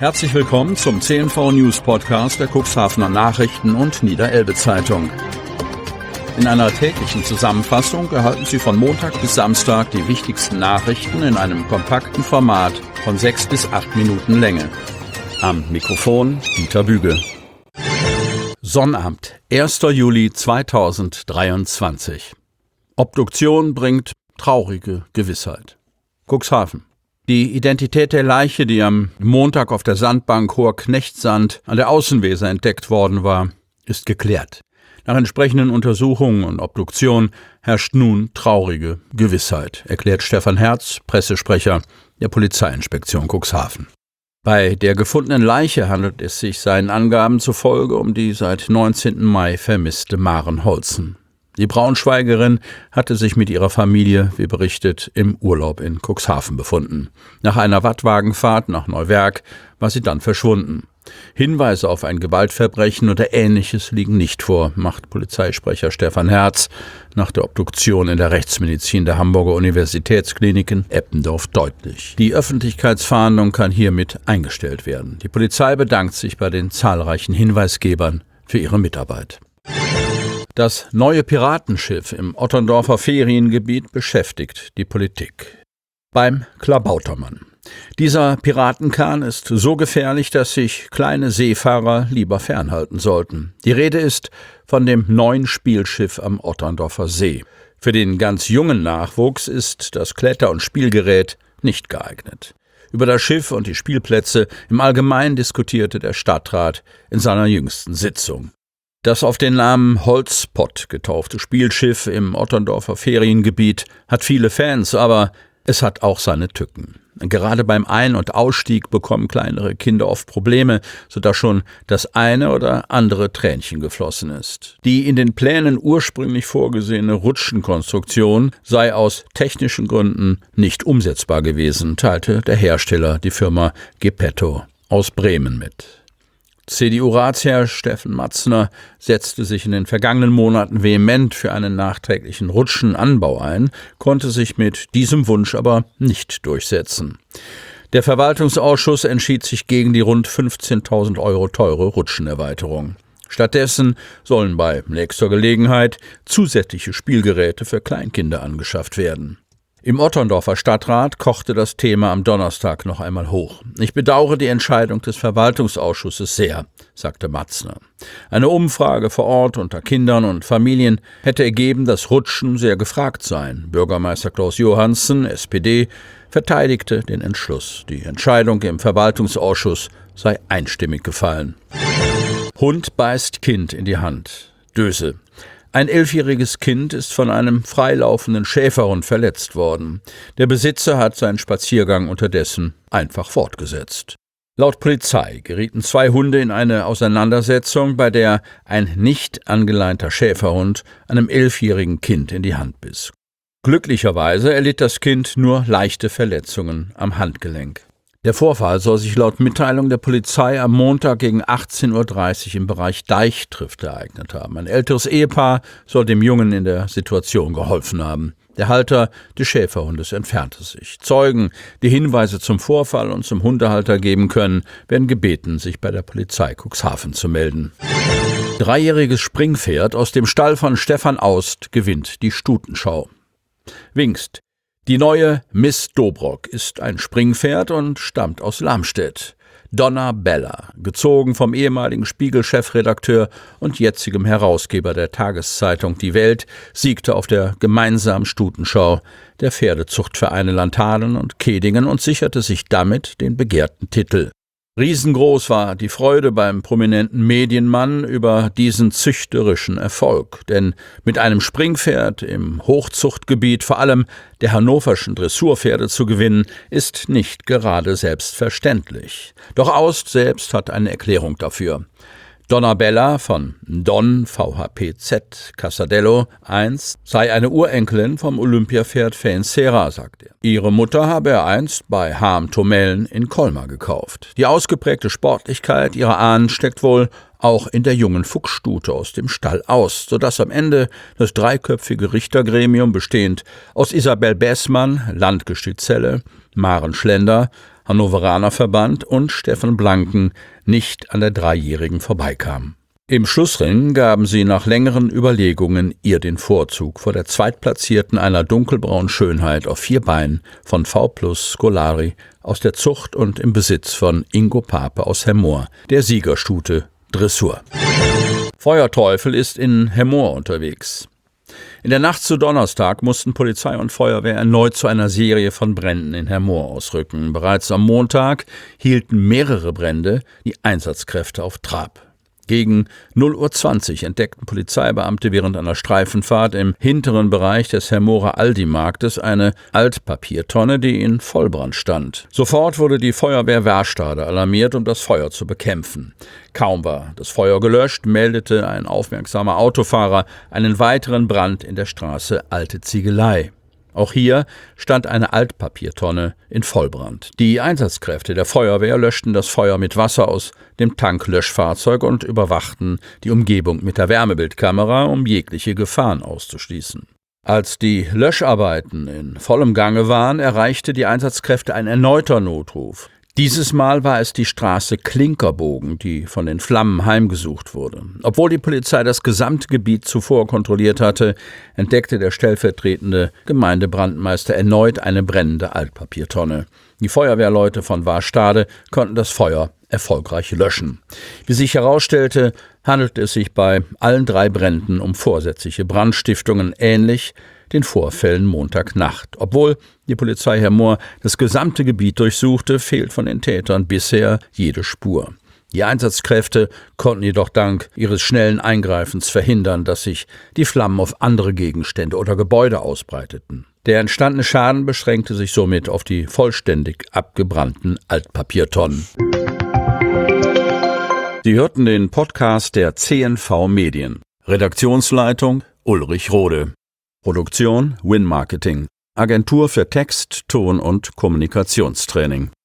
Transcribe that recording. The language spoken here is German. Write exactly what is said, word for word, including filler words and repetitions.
Herzlich willkommen zum C N V News Podcast der Cuxhavener Nachrichten und Niederelbe Zeitung. In einer täglichen Zusammenfassung erhalten Sie von Montag bis Samstag die wichtigsten Nachrichten in einem kompakten Format von sechs bis acht Minuten Länge. Am Mikrofon Dieter Büge. Sonnabend, erster Juli zweitausenddreiundzwanzig. Obduktion bringt traurige Gewissheit. Cuxhaven. Die Identität der Leiche, die am Montag auf der Sandbank Hoher Knechtsand an der Außenweser entdeckt worden war, ist geklärt. Nach entsprechenden Untersuchungen und Obduktion herrscht nun traurige Gewissheit, erklärt Stefan Herz, Pressesprecher der Polizeiinspektion Cuxhaven. Bei der gefundenen Leiche handelt es sich seinen Angaben zufolge um die seit neunzehnten Mai vermisste Maren Holzen. Die Braunschweigerin hatte sich mit ihrer Familie, wie berichtet, im Urlaub in Cuxhaven befunden. Nach einer Wattwagenfahrt nach Neuwerk war sie dann verschwunden. Hinweise auf ein Gewaltverbrechen oder Ähnliches liegen nicht vor, macht Polizeisprecher Stefan Herz nach der Obduktion in der Rechtsmedizin der Hamburger Universitätsklinik in Eppendorf deutlich. Die Öffentlichkeitsfahndung kann hiermit eingestellt werden. Die Polizei bedankt sich bei den zahlreichen Hinweisgebern für ihre Mitarbeit. Das neue Piratenschiff im Otterndorfer Feriengebiet beschäftigt die Politik. Beim Klabautermann. Dieser Piratenkahn ist so gefährlich, dass sich kleine Seefahrer lieber fernhalten sollten. Die Rede ist von dem neuen Spielschiff am Otterndorfer See. Für den ganz jungen Nachwuchs ist das Kletter- und Spielgerät nicht geeignet. Über das Schiff und die Spielplätze im Allgemeinen diskutierte der Stadtrat in seiner jüngsten Sitzung. Das auf den Namen Holzpott getaufte Spielschiff im Otterndorfer Feriengebiet hat viele Fans, aber es hat auch seine Tücken. Gerade beim Ein- und Ausstieg bekommen kleinere Kinder oft Probleme, sodass schon das eine oder andere Tränchen geflossen ist. Die in den Plänen ursprünglich vorgesehene Rutschenkonstruktion sei aus technischen Gründen nicht umsetzbar gewesen, teilte der Hersteller, die Firma Geppetto aus Bremen, mit. C D U-Ratsherr Steffen Matzner setzte sich in den vergangenen Monaten vehement für einen nachträglichen Rutschenanbau ein, konnte sich mit diesem Wunsch aber nicht durchsetzen. Der Verwaltungsausschuss entschied sich gegen die rund fünfzehntausend Euro teure Rutschenerweiterung. Stattdessen sollen bei nächster Gelegenheit zusätzliche Spielgeräte für Kleinkinder angeschafft werden. Im Otterndorfer Stadtrat kochte das Thema am Donnerstag noch einmal hoch. Ich bedauere die Entscheidung des Verwaltungsausschusses sehr, sagte Matzner. Eine Umfrage vor Ort unter Kindern und Familien hätte ergeben, dass Rutschen sehr gefragt seien. Bürgermeister Klaus Johansen, S P D, verteidigte den Entschluss. Die Entscheidung im Verwaltungsausschuss sei einstimmig gefallen. Hund beißt Kind in die Hand. Döse. Ein elfjähriges Kind ist von einem freilaufenden Schäferhund verletzt worden. Der Besitzer hat seinen Spaziergang unterdessen einfach fortgesetzt. Laut Polizei gerieten zwei Hunde in eine Auseinandersetzung, bei der ein nicht angeleinter Schäferhund einem elfjährigen Kind in die Hand biss. Glücklicherweise erlitt das Kind nur leichte Verletzungen am Handgelenk. Der Vorfall soll sich laut Mitteilung der Polizei am Montag gegen achtzehn Uhr dreißig im Bereich Deichtrift ereignet haben. Ein älteres Ehepaar soll dem Jungen in der Situation geholfen haben. Der Halter des Schäferhundes entfernte sich. Zeugen, die Hinweise zum Vorfall und zum Hundehalter geben können, werden gebeten, sich bei der Polizei Cuxhaven zu melden. Dreijähriges Springpferd aus dem Stall von Stefan Aust gewinnt die Stutenschau. Wingst. Die neue Miss Dobrock ist ein Springpferd und stammt aus Lamstedt. Donna Bella, gezogen vom ehemaligen Spiegel-Chefredakteur und jetzigem Herausgeber der Tageszeitung Die Welt, siegte auf der gemeinsamen Stutenschau der Pferdezuchtvereine Lanthanen und Kedingen und sicherte sich damit den begehrten Titel. Riesengroß war die Freude beim prominenten Medienmann über diesen züchterischen Erfolg, denn mit einem Springpferd im Hochzuchtgebiet, vor allem der hannoverschen Dressurpferde, zu gewinnen, ist nicht gerade selbstverständlich. Doch Aust selbst hat eine Erklärung dafür. Donna Bella von Don V H P Z Casadello eins sei eine Urenkelin vom Olympiapferd Feinsera, sagt er. Ihre Mutter habe er einst bei Harm Tomellen in Colmar gekauft. Die ausgeprägte Sportlichkeit ihrer Ahnen steckt wohl auch in der jungen Fuchsstute aus dem Stall Aust, sodass am Ende das dreiköpfige Richtergremium, bestehend aus Isabel Bessmann, Landgestützelle, Maren Schlender, Hannoveraner Verband und Steffen Blanken nicht an der Dreijährigen vorbeikamen. Im Schlussring gaben sie nach längeren Überlegungen ihr den Vorzug vor der Zweitplatzierten, einer dunkelbraunen Schönheit auf vier Beinen von V plus Scolari aus der Zucht und im Besitz von Ingo Pape aus Hemmoor, der Siegerstute Dressur. Feuerteufel ist in Hemmoor unterwegs. In der Nacht zu Donnerstag mussten Polizei und Feuerwehr erneut zu einer Serie von Bränden in Hemmoor ausrücken. Bereits am Montag hielten mehrere Brände die Einsatzkräfte auf Trab. Gegen null Uhr zwanzig entdeckten Polizeibeamte während einer Streifenfahrt im hinteren Bereich des Hemmoorer Aldi-Marktes eine Altpapiertonne, die in Vollbrand stand. Sofort wurde die Feuerwehr Werstade alarmiert, um das Feuer zu bekämpfen. Kaum war das Feuer gelöscht, meldete ein aufmerksamer Autofahrer einen weiteren Brand in der Straße Alte Ziegelei. Auch hier stand eine Altpapiertonne in Vollbrand. Die Einsatzkräfte der Feuerwehr löschten das Feuer mit Wasser aus dem Tanklöschfahrzeug und überwachten die Umgebung mit der Wärmebildkamera, um jegliche Gefahren auszuschließen. Als die Löscharbeiten in vollem Gange waren, erreichte die Einsatzkräfte ein erneuter Notruf. Dieses Mal war es die Straße Klinkerbogen, die von den Flammen heimgesucht wurde. Obwohl die Polizei das gesamte Gebiet zuvor kontrolliert hatte, entdeckte der stellvertretende Gemeindebrandmeister erneut eine brennende Altpapiertonne. Die Feuerwehrleute von Warstade konnten das Feuer erfolgreich löschen. Wie sich herausstellte, handelte es sich bei allen drei Bränden um vorsätzliche Brandstiftungen, ähnlich den Vorfällen Montagnacht. Obwohl die Polizei Hemmoor das gesamte Gebiet durchsuchte, fehlt von den Tätern bisher jede Spur. Die Einsatzkräfte konnten jedoch dank ihres schnellen Eingreifens verhindern, dass sich die Flammen auf andere Gegenstände oder Gebäude ausbreiteten. Der entstandene Schaden beschränkte sich somit auf die vollständig abgebrannten Altpapiertonnen. Sie hörten den Podcast der C N V Medien. Redaktionsleitung Ulrich Rode. Produktion Win Marketing. Agentur für Text, Ton und Kommunikationstraining.